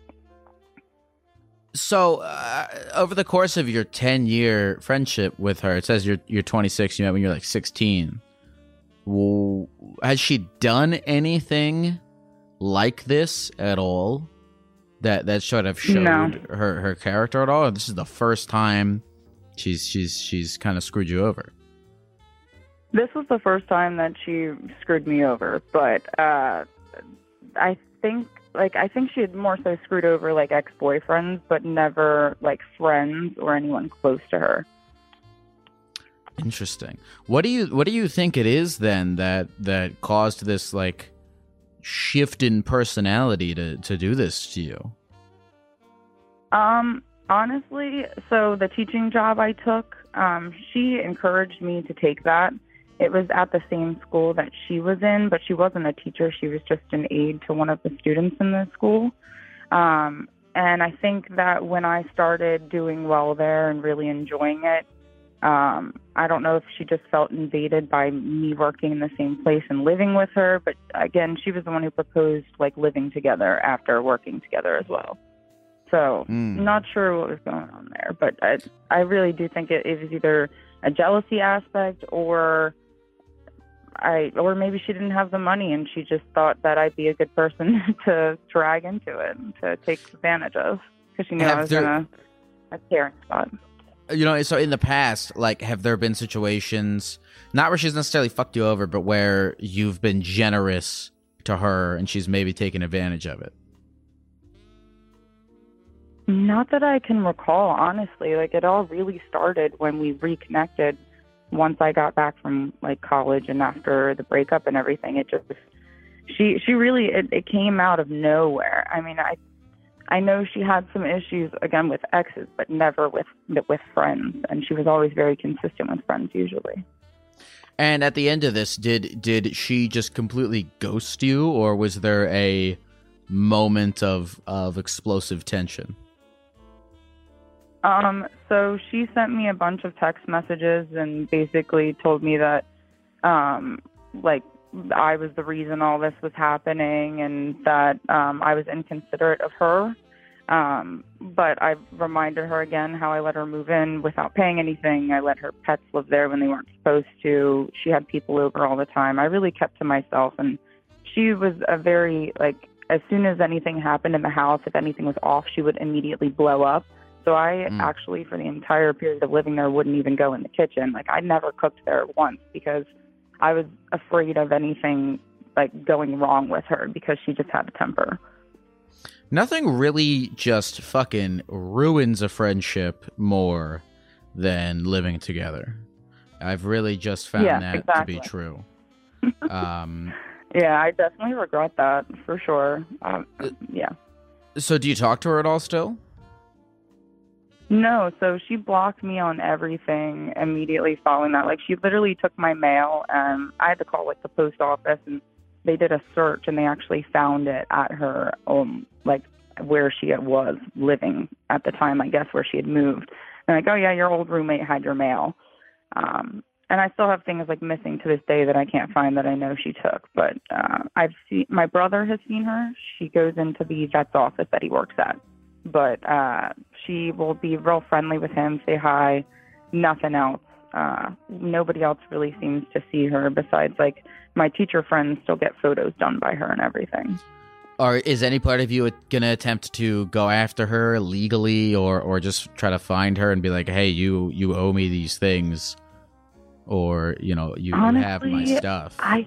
So, uh, over the course of your ten-year friendship with her, it says you're you're twenty-six. You met when you're like sixteen. Well, has she done anything like this at all? That that sort of showed No. her her character at all? Or this is the first time she's she's she's kind of screwed you over. This was the first time that she screwed me over, but uh, I think like I think she had more so screwed over like ex-boyfriends, but never like friends or anyone close to her. Interesting. What do you what do you think it is then that that caused this like shift in personality to to do this to you? Um, honestly, so the teaching job I took, um, she encouraged me to take that. It was at the same school that she was in, but she wasn't a teacher. She was just an aide to one of the students in the school. Um, and I think that when I started doing well there and really enjoying it, um, I don't know if she just felt invaded by me working in the same place and living with her. But again, she was the one who proposed like living together after working together as well. So Mm. not sure what was going on there, but I, I really do think it, it was either a jealousy aspect or I, or maybe she didn't have the money and she just thought that I'd be a good person to drag into it and to take advantage of because she knew Have I was there- in a, a caring spot. You know, so in the past, like, have there been situations, not where she's necessarily fucked you over, but where you've been generous to her and she's maybe taken advantage of it? Not that I can recall, honestly. Like, it all really started when we reconnected once I got back from, like, college and after the breakup and everything. It just, she she really, it, it came out of nowhere. I mean, I I know she had some issues, again, with exes, but never with with friends. And she was always very consistent with friends, usually. And at the end of this, did did she just completely ghost you, or was there a moment of of explosive tension? Um, so she sent me a bunch of text messages and basically told me that, um, like, I was the reason all this was happening and that um, I was inconsiderate of her. Um, but I reminded her again how I let her move in without paying anything. I let her pets live there when they weren't supposed to. She had people over all the time. I really kept to myself. And she was a very, like, as soon as anything happened in the house, if anything was off, she would immediately blow up. So I Mm. actually, for the entire period of living there, wouldn't even go in the kitchen. Like, I never cooked there once because I was afraid of anything, like, going wrong with her because she just had a temper. Nothing really just fucking ruins a friendship more than living together. I've really just found Yeah, that exactly. to be true. um, Yeah, I definitely regret that, for sure. Um, yeah. so do you talk to her at all still? No, so she blocked me on everything immediately following that. Like, she literally took my mail, and I had to call, like, the post office, and they did a search, and they actually found it at her, um, like, where she was living at the time, I guess, where she had moved. And like, oh, yeah, your old roommate had your mail. Um, and I still have things, like, missing to this day that I can't find that I know she took. But uh, I've seen, my brother has seen her. She goes into the vet's office that he works at. But uh, she will be real friendly with him, say hi, nothing else. Uh, nobody else really seems to see her besides, like, my teacher friends still get photos done by her and everything. Or is any part of you going to attempt to go after her legally, or, or just try to find her and be like, hey, you, you owe me these things, or, you know, you, you have my Honestly, stuff? I,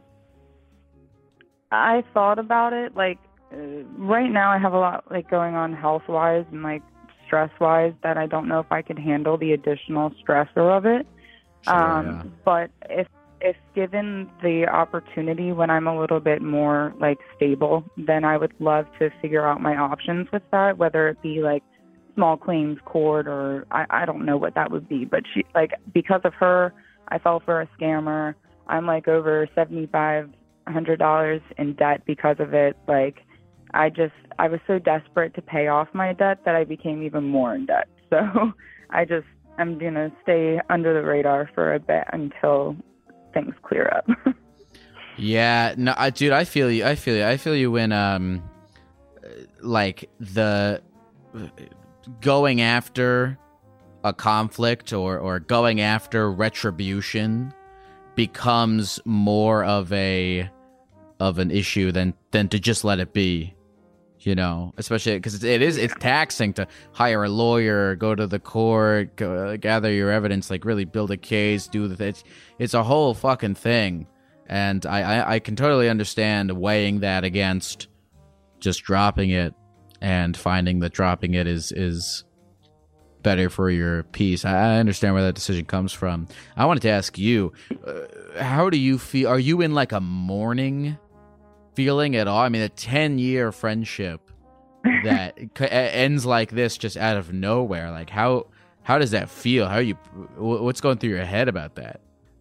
I thought about it, like, Uh, right now I have a lot like going on health wise and like stress wise that I don't know if I could handle the additional stressor of it. Sure, um, yeah. But if if given the opportunity when I'm a little bit more like stable, then I would love to figure out my options with that, whether it be like small claims court or I, I don't know what that would be. But she like because of her, I fell for a scammer. I'm like over seventy-five hundred dollars in debt because of it. Like. I just, I was so desperate to pay off my debt that I became even more in debt. So I just, I'm going to stay under the radar for a bit until things clear up. Yeah, no, I, dude, I feel you. I feel you. I feel you when, um, like the going after a conflict or, or going after retribution becomes more of a of an issue than than to just let it be, you know. Especially because it is it's taxing to hire a lawyer, go to the court, go, gather your evidence, like really build a case, do the it's it's a whole fucking thing. And I, I, I can totally understand weighing that against just dropping it and finding that dropping it is is better for your peace. I, I understand where that decision comes from. I wanted to ask you, uh, how do you feel? Are you in like a mourning feeling at all? I mean, a ten-year friendship that c- ends like this just out of nowhere. Like, how how does that feel? How are you? What's going through your head about that?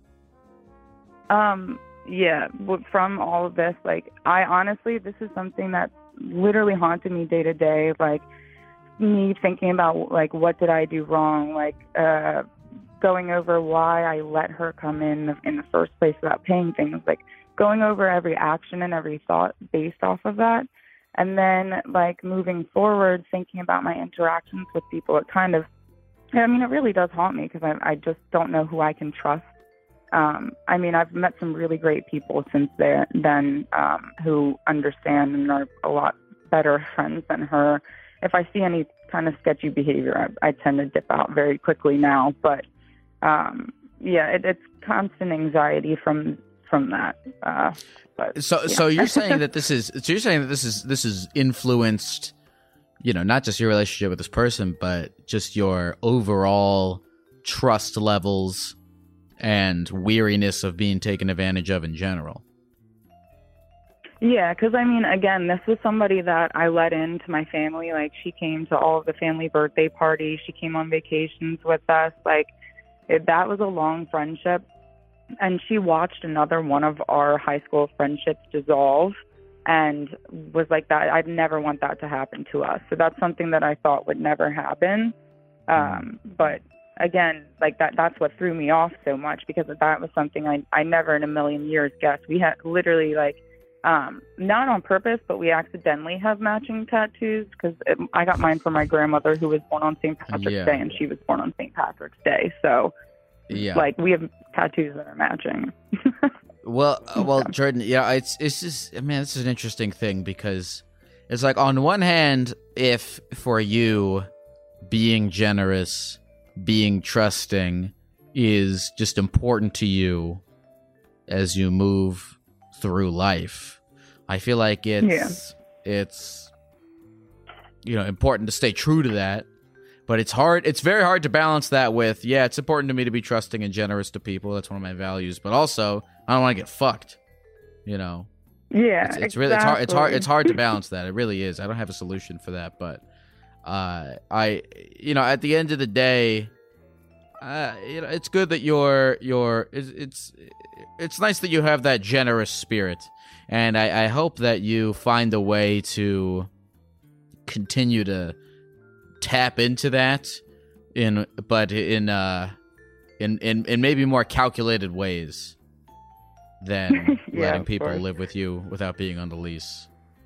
Um... Yeah, from all of this, like, I honestly, this is something that's literally haunted me day to day. Like, me thinking about, like, what did I do wrong? Like, uh, going over why I let her come in in the first place without paying things. Like, going over every action and every thought based off of that. And then, like, moving forward, thinking about my interactions with people, it kind of, I mean, it really does haunt me because I, I just don't know who I can trust. Um, I mean, I've met some really great people since there, then um, who understand and are a lot better friends than her. If I see any kind of sketchy behavior, I, I tend to dip out very quickly now. But um, yeah, it, it's constant anxiety from from that. Uh, but, so, yeah. so you're saying that this is so you're saying that this is this is influenced, you know, not just your relationship with this person, but just your overall trust levels and weariness of being taken advantage of in general. Yeah, because, I mean, again, this was somebody that I let into my family. Like, she came to all of the family birthday parties. She came on vacations with us. Like, it, that was a long friendship. And she watched another one of our high school friendships dissolve and was like, that. I'd never want that to happen to us. So that's something that I thought would never happen. Um, but again, like that, that's what threw me off so much, because that was something I, I never in a million years guessed. We had literally, like, um, not on purpose, but we accidentally have matching tattoos, because I got mine from my grandmother, who was born on Saint Patrick's yeah. Day, and she was born on Saint Patrick's Day. So, yeah, like, we have tattoos that are matching. well, uh, well, Jordan, yeah, it's it's just, man, this is an interesting thing, because it's like, on one hand, if for you being generous, being trusting is just important to you as you move through life, I feel like it's yeah. it's you know important to stay true to that, but it's hard it's very hard to balance that with, yeah, it's important to me to be trusting and generous to people, that's one of my values, but also I don't want to get fucked, you know. Yeah, it's, it's exactly. really it's hard it's hard it's hard to balance that. It really is. I don't have a solution for that, but Uh, I, you know, at the end of the day, uh, you know, it's good that you're, you're, it's, it's, it's nice that you have that generous spirit, and I, I hope that you find a way to continue to tap into that in, but in, uh, in, in, in maybe more calculated ways than yeah, letting people course. live with you without being on the lease.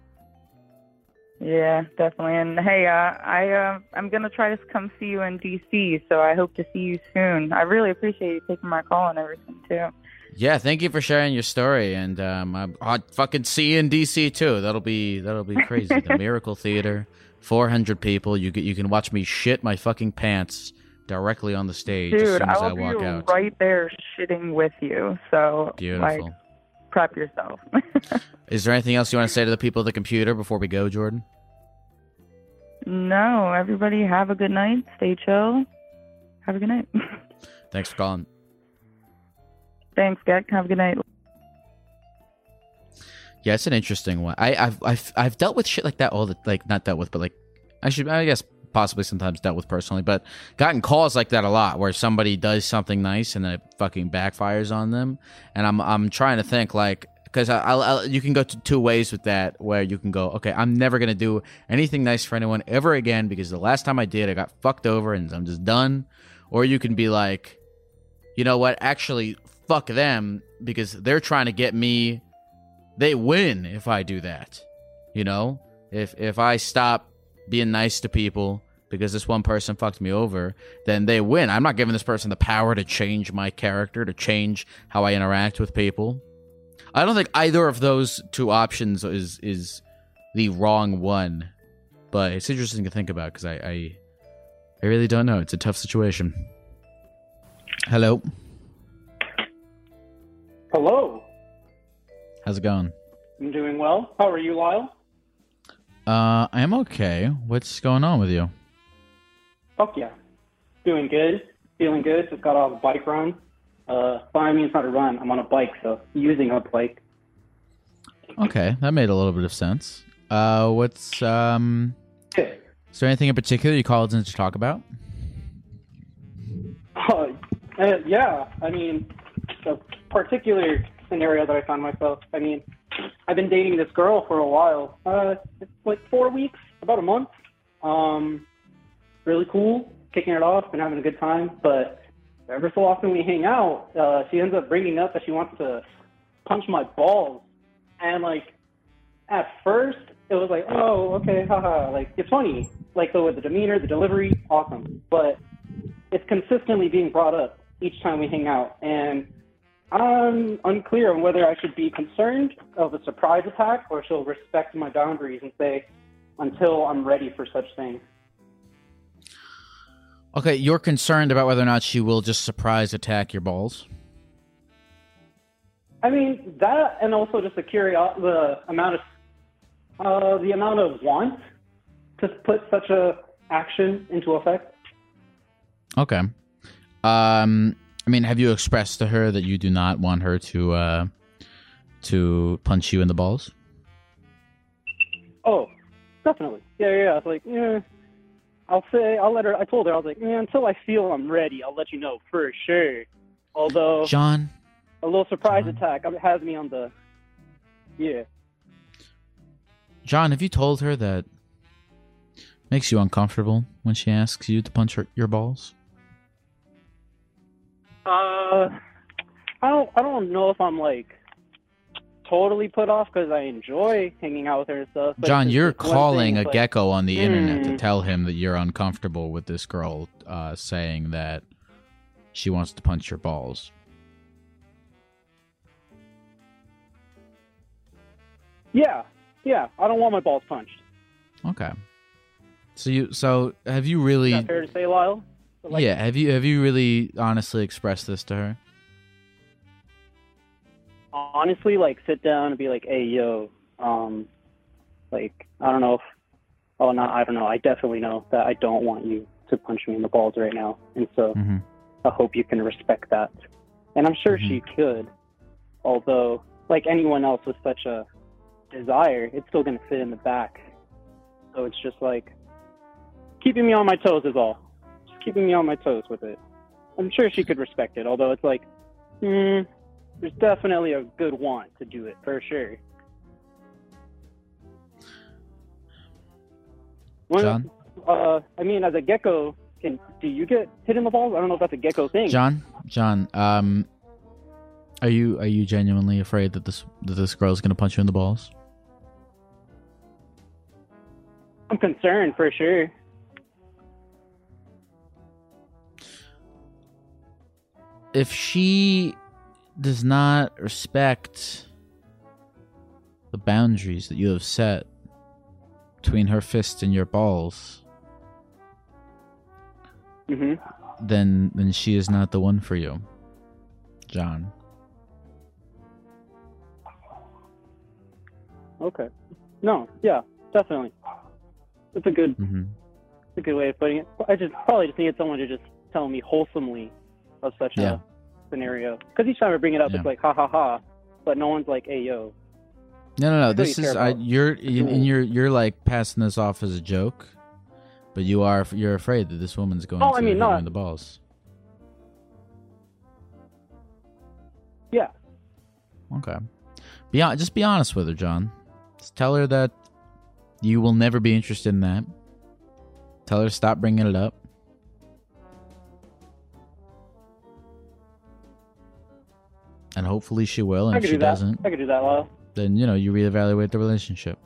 Yeah, definitely. And hey, uh, I, uh, I'm going to try to come see you in D C, so I hope to see you soon. I really appreciate you taking my call and everything, too. Yeah, thank you for sharing your story, and um, I, I'll fucking see you in D C, too. That'll be that'll be crazy. The Miracle Theater, four hundred people. You, you can watch me shit my fucking pants directly on the stage. Dude, as soon as I I will walk be out. right there shitting with you, so, Beautiful. like, prep yourself. Is there anything else you want to say to the people of the computer before we go, Jordan? No, everybody have a good night. Stay chill. Have a good night. Thanks for calling. Thanks, Gek. Have a good night. Yeah, it's an interesting one. I, I've I've I've dealt with shit like that all the like not dealt with, but like I should I guess possibly sometimes dealt with personally, but gotten calls like that a lot where somebody does something nice and then it fucking backfires on them, and I'm I'm trying to think like. Because I, I, you can go to two ways with that, where you can go, okay, I'm never going to do anything nice for anyone ever again because the last time I did, I got fucked over and I'm just done. Or you can be like, you know what? Actually, fuck them because they're trying to get me. They win if I do that. You know, if if I stop being nice to people because this one person fucked me over, then they win. I'm not giving this person the power to change my character, to change how I interact with people. I don't think either of those two options is is the wrong one, but it's interesting to think about because I, I I really don't know. It's a tough situation. Hello. Hello. How's it going? I'm doing well. How are you, Lyle? Uh, I'm okay. What's going on with you? Fuck yeah. Doing good. Feeling good. Just got off a bike run. Uh, well, I mean, it's not a run. I'm on a bike, so using a bike. Okay, that made a little bit of sense. Uh, what's, um... Yeah. Is there anything in particular you called in to talk about? Uh, uh, yeah, I mean, the particular scenario that I found myself, I mean, I've been dating this girl for a while. Uh, it's like four weeks, about a month. Um, really cool, kicking it off and having a good time. But ever so often we hang out, uh, she ends up bringing up that she wants to punch my balls. And like, at first, it was like, oh, okay, haha, like, it's funny. Like, the, with the demeanor, the delivery, awesome. But it's consistently being brought up each time we hang out. And I'm unclear on whether I should be concerned of a surprise attack or she'll respect my boundaries and say, until I'm ready for such things. Okay, you're concerned about whether or not she will just surprise attack your balls? I mean, that and also just the curio- the amount of uh, the amount of want to put such a action into effect. Okay. Um, I mean, have you expressed to her that you do not want her to uh, to punch you in the balls? Oh, definitely. Yeah, yeah. yeah. It's like, yeah. I'll say, I'll let her. I told her, I was like, man, until I feel I'm ready, I'll let you know for sure. Although, John, a little surprise John. attack has me on the. Yeah. John, have you told her that makes you uncomfortable when she asks you to punch her, your balls? Uh, I don't. I don't know if I'm like totally put off because I enjoy hanging out with her and stuff. But John, it's you're just one calling thing, a it's like, gecko on the internet to mm. tell him that you're uncomfortable with this girl uh, saying that she wants to punch your balls. Yeah, yeah. I don't want my balls punched. Okay. So you, so have you Is really? that fair to say, Lyle? Like, yeah. Have you have you really honestly expressed this to her? honestly, like, sit down and be like, hey, yo, um, like, I don't know if, oh, no, I don't know. I definitely know that I don't want you to punch me in the balls right now. And so Mm-hmm. I hope you can respect that. And I'm sure Mhm. she could, although, like anyone else with such a desire, it's still going to fit in the back. So it's just like, keeping me on my toes is all. Just keeping me on my toes with it. I'm sure she could respect it, although it's like, hmm, there's definitely a good want to do it, for sure. When, John? Uh, I mean, as a gecko, can do you get hit in the balls? I don't know if that's a gecko thing. John, John, um, are you are you genuinely afraid that this that this girl's gonna punch you in the balls? I'm concerned, for sure. If she does not respect the boundaries that you have set between her fist and your balls, hmm then then she is not the one for you, John. Okay. No, yeah, definitely. It's a good, Mm-hmm. it's a good way of putting it. I just probably just needed someone to just tell me wholesomely of such Yeah. a scenario. Because each time I bring it up, Yeah. it's like ha ha ha, but no one's like, hey yo. No, no, no. That's what This you is care I, about. you're in, in Cool. you're you're like passing this off as a joke, but you are you're afraid that this woman's going Oh, to I mean, hit no. you in the balls. Yeah. Okay. Be hon- just be honest with her, John. Just tell her that you will never be interested in that. Tell her to stop bringing it up. And hopefully she will, and I if could she do that. doesn't, I could do that, Lyle. then, you know, you reevaluate the relationship.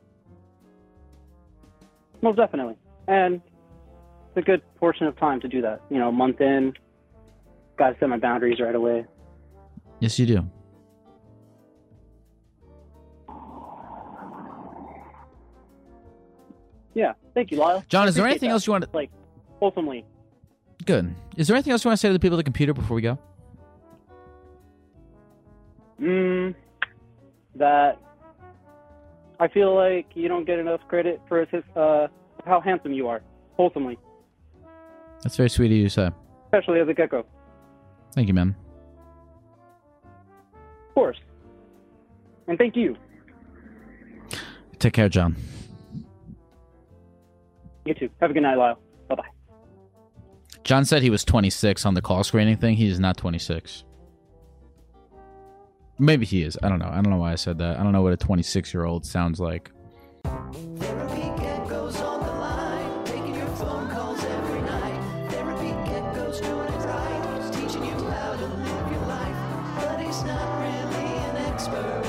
Most definitely. And it's a good portion of time to do that. You know, a month in, got to set my boundaries right away. Yes, you do. Yeah. Thank you, Lyle. John, is there Appreciate anything that. else you want to... Like, wholesomely. Good. Is there anything else you want to say to the people at the computer before we go? Mm, that I feel like you don't get enough credit for his, uh, how handsome you are. Wholesomely. That's very sweet of you to say. Especially as a gecko. Thank you, man. Of course. And thank you. Take care, John. You too. Have a good night, Lyle. Bye-bye. John said he was twenty-six on the call screening thing. He is not twenty-six. Maybe he is. I don't know. I don't know why I said that. I don't know what a twenty-six-year-old sounds like. Therapy Gecko's on the line, taking your phone calls every night. Therapy Gecko's doing it right, he's teaching you how to live your life, but he's not really an expert.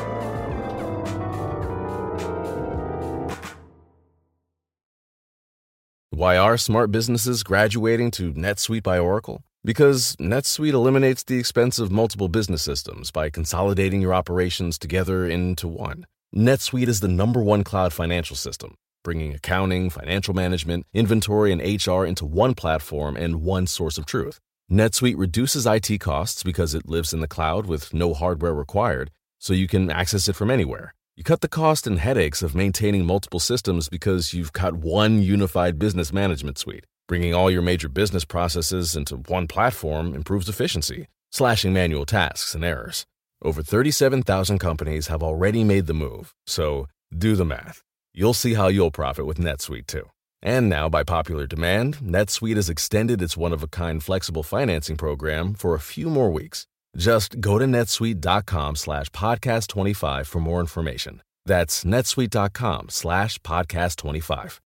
Why are smart businesses graduating to NetSuite by Oracle? Because NetSuite eliminates the expense of multiple business systems by consolidating your operations together into one. NetSuite is the number one cloud financial system, bringing accounting, financial management, inventory, and H R into one platform and one source of truth. NetSuite reduces I T costs because it lives in the cloud with no hardware required, so you can access it from anywhere. You cut the cost and headaches of maintaining multiple systems because you've got one unified business management suite. Bringing all your major business processes into one platform improves efficiency, slashing manual tasks and errors. Over thirty-seven thousand companies have already made the move, so do the math. You'll see how you'll profit with NetSuite too. And now, by popular demand, NetSuite has extended its one-of-a-kind flexible financing program for a few more weeks. Just go to netsuite.com slash podcast25 for more information. That's netsuite.com slash podcast25.